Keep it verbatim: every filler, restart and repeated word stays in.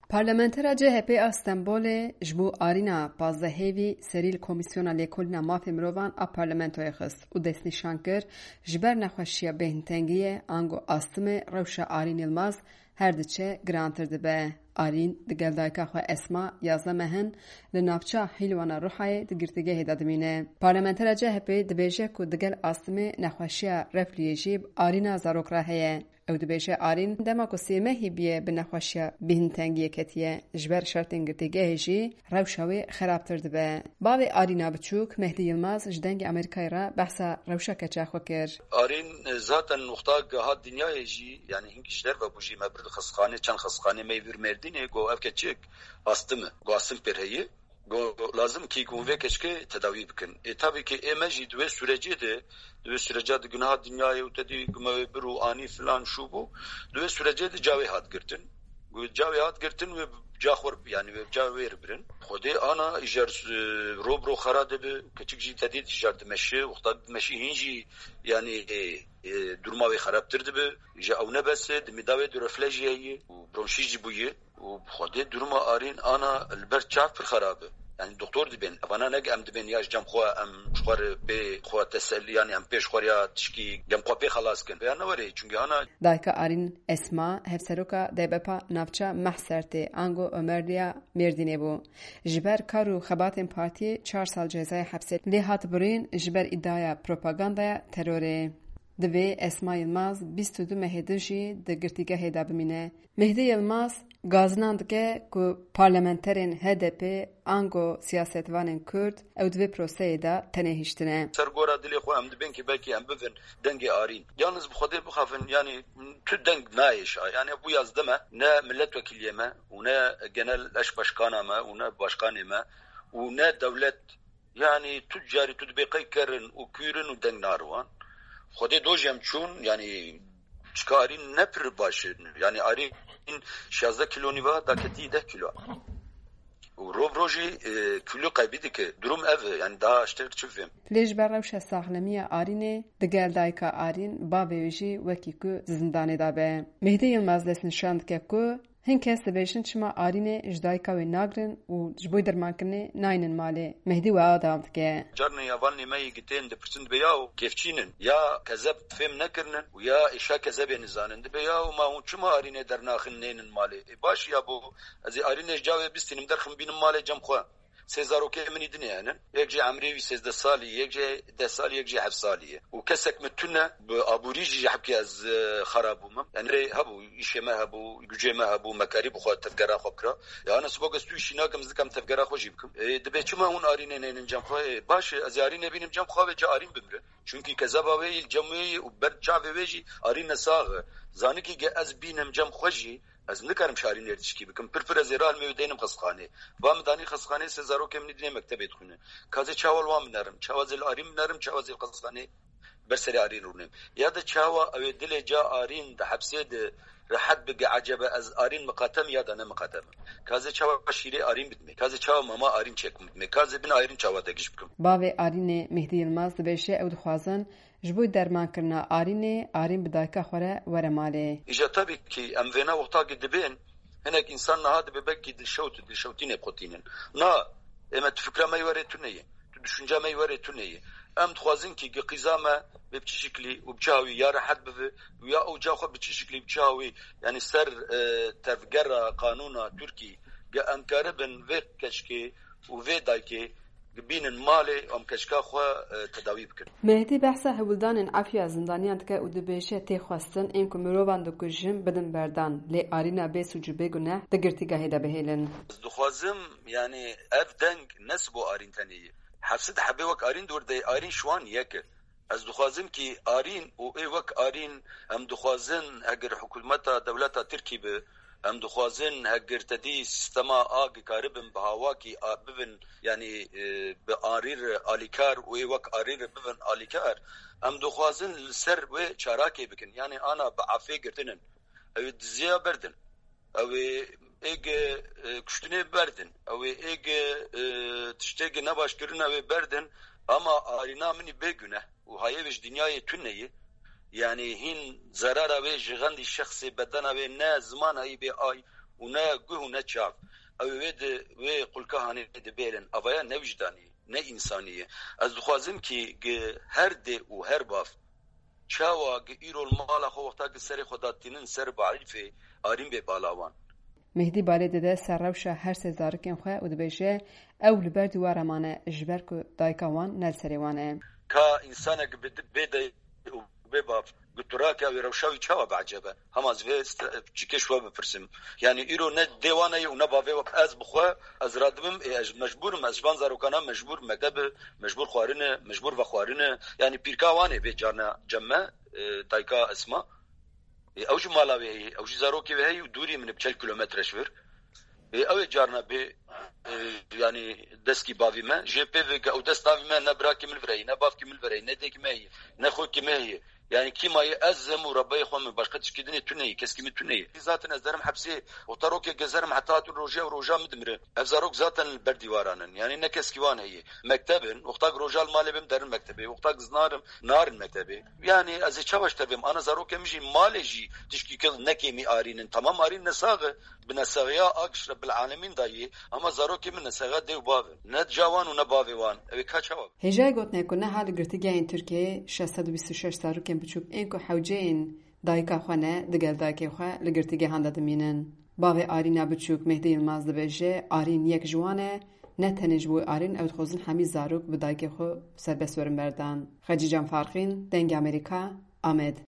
Parlamenter C H P a Stenbolê ji bo arîna pazdehêvî serî li Komîsyona Lêkolîna Mafê Mirovan a parlamentoyê xist û destnîşan kir ji ber nexweşiya bêhintengiyê ango astîmê rewşa Arîn Yilmaz her diçe girantir dibe. Arîn di gel dayika xwe Esma yazde mehin li navçeya Hîlwana Rihayê di girtîgehê de dimîne. Parlamentera C H P dibêje ku di gel astîmê nexweşiya refliyê jî arîna zarok re heye. Ew dibêje Arîn dema ku sêmehî bûye bi nexweşiya bêhintengiyê ketiye ji ber şertên girtîgehê jî rewşa wê xerabtir dibe. Bavê Arîna biçûk Mehdi Yilmaz ji dengê Amerîkayê re behsa rewşa keça xwe kir. Arîn zaten nokta geha dinyayê jî yani hin kişiler ve bu jî me bir xistxane çend xistxane me vir Mêrdînê got ev keçik astîme got astîm pêr heye got lazim ki ku vê keçikê tedawî bikin. E tabii ki ême jî di wê sürecê de di wê süreca di gunaha dinyayê û te dî me bir û anî filan şû bû di wê sürecê de cavê hat girtin. Cavê hat girtin ve ca xwe yani ve ca wê birin. Xwedê ana îjar robro xera dibe keçik jî tedî îjar dimeşi wexta dimeşi hin jî yani durma wê xerabtir dibe ji ew nebese di mêdawê di refle jî heye û bronşît jî bûye û xwedê durma Arîn ana li ber çav pir xerab e. Yani doktor dibin, evana neg em dibin ya cem xwe em xwar bê xwe teselli yani em pêş xwariya tişkî cem xwe pê xelas kin. Ya ne were çünkü ana Dayika Arîn Esma hevseroka D B P navçeya Mehsertê ango Ömerliya Mêrdînê bû. Ji ber kar û xebatên partiyê çar sal cezaya hepsê lê hat birîn ji ber îddiaya propagandaya terorê. Divê Esma Yilmaz bîst û du mehê din jî di girtîgehê de bimîne. Mehdi Yilmaz gazinan dike ku parlamenterên H D P ango siyasetvanên Kurd ew di vê proseyê de tenê hiştine. Sergora dilê xwe em dibin ki belkî em bivin dengê Arîn. Yalnız bi Xwedê bixafin yani tu deng nayêşa yani bu yaz deme ne milletvekiliyê me û ne genel eş başkana me û ne başkanê me û ne devlet yani tu carî tu dibê qey kerin û kûrin û deng narwan. Xwedê dojem çûn yani çika Arîn ne pir baş yani Arîn şazda kilo niva daketi deh kilo. Rov rojî kilo kaybı dike durum ev yani daha işte çivim. Lêj ber rewşa saxlemiya Arînê di gel dayika Arîn bavê jî wekî ku zindanê da be. Mehdi Yilmaz destnîşan dike ku hin kes dibêjin çima Arînê ji dayika wê nagirin û ji bo dermankirinê nayînin malê. Mehdi we adam dike. Carnê yavanê me yê gitên dipirsin dibe ya kevçînin ya kezeb fêm nekirinin û ya îşa kezebê nizanin dibe ya ma hûn çima Arînê dernaxin nênin malê. E baş ya bu ez ê Arînê ji cavê bistînim derxin bînim malê cem xwe. Sêzarokê min dinê henin. Yek jî emrê wî sêzde salî, yek jî deh salî, yek jî hev salî ye. û kesek min tune bi aborî jî hebkê ez xerab bûm. Yani rê hebû, îşê me hebû, gücê me hebû, me karî bi xwe tevgera xwe bikira. Ya ana sibok ez tu îşî nakim ez dikim tevgera xwe jî bikim. E dibe çima hûn Arînê nênin cem xwe? Baş ez ê Arînê bînim cem xwe ve ca Arîn bimre. Çünkü kezeba wê il cem wê û ber çavê wê jî Arîn sax. Zanî ki ez bînim cem xwe jî ez nikarim şarîn erdişkî bikim. Pir pir ez ê ralmê wê denim xistxanê. Va min danî xistxanê sê zarokê min dinê mektebê dixwîne. Kazê çawa wan binerim, çawa zêl Arîn binerim, çawa zêl xistxanê ber serê Arîn rûnim. Ya da çawa ew ê dilê ca Arîn di hepsê de rahat bige acebe ez Arîn miqatem ya da ne miqatem. Kazê çawa şîrê Arîn bitme. Kazê çawa mama Arîn çekim bitme. Kazê bin Arîn çawa te giş bikim. Bavê Arînê Mehdi Yilmaz dibêje ew dixwazin ji bo dermankirina Arînê Arîn bi dayika xwe re were malê. İja tabii ki em vêna wextakê dibin hinek insan niha dibe belkî dilşewt dilşewtînê qutînin. Na eme tu fikra me were tu neyê. Tu düşünce me were tu neyê. Em dixwazin ki qîza me bi çi şeklî û bi çavî ya rahat bibe ya ew ca xwe bi çi şeklî bi çavî yani ser tevgera qanûna Tirkî ge em karibin vê keşkê û vê daykê bînin malê em keşka xwe tedawî bikin. Mehdi behsa hewildanên afiya zindaniyan dike û dibêje tê xwestin ên ku mirovan dikujin bidin berdan lê Arîna bêsûc û bêguneh di girtîgehê de bihêlin. Dixwazim yani ev deng nes bo Arîn tenê. Hepsi de hebê wek Arîn dewr Arîn şwan yek e. Ez dixwazim ki Arîn û ê wek Arîn em dixwazin eger hikûmeta dewleta Tirkî bi em dixwazin eger tedî sistema agî karibin bi hawakî bibin yani bi arîr alîkar û ê wek arîr bibin alîkar em dixwazin li ser wê çarakê bikin yani ana bi afê girtinin ew diziya berdin ew êge kuştinê berdin ew êge tiştekî nebaşkirin ew berdin ama Arîna minî bêguneh û hayê wê ji dinyayê tuneyê yani hin zarara ve jigandi şahsi bedena ve ne zamana iyi be ay و نه گوه و نه چاو او وید و قلکه هانی دبیرن اویا نه وجدانی نه انسانیه از دخوازم که هر ده و هر باف چاوا ایرو المال خو وقتا که سر خداتینن سر بعریفه آرین به بالاوان مهدی بالی دده سر روشا هر سه زارکن خواه و دبیشه او لبر دوارمانه جبر که دایکاوان نل سریوانه که انسانه بده بباف قطراك او روشاوي چاوا بعجبه هم از وست چیکش و بپرسم یعنی ایرو نه دیوانه و نه باوی از بخوا از رادمم مجبورم از جوان زاروکانا مجبور مکتب مجبور خوارنه مجبور و خوارنه یعنی پیرکاوانه به جارنا جمع دایکا اسما او جمالاوی او زاروکی وهي دوری من بچل کیلومتر شور او جارنا به yani deski bavi me jp ve o destavi me ne bra kimil vrey ne bav kimil vrey ne de kimey ne xo kimey yani kimayı azem و ربي خو من başka tişkidini tüneyi keskimi tüneyi zaten ezlerim hapsi o tarok gezerim hatta tu roja roja midmire evzarok zaten berdivaranın yani ne keskivan heyi mektebin وقتا rojal malebim derin mektebi وقتا znarım narın mektebi yani az çavaş tabim ana zarok emji maleji tişkikil ne kemi arinin tamam arin nesağı بنساغيا اكشر بالعالمين داي اما زاروكي من نساغا ديو باف نه جوان و نه باوان اوي كاچاو هجای گوتنه کنه حال گرتگین ترکیه ششصد و بیست و شش زاروکن بچوب اینکو حوجین دایکا خونه دگل دایکا خو لگرتگی هنده دمینن باوی آرینا بچوک مهدی یلماز دبیجه آرین یک جوانه نه تنج بو آرین او خوزن همی زاروک به دایکا خو سربسورن بردان خجیجان فارقین دنگ امریکا آمد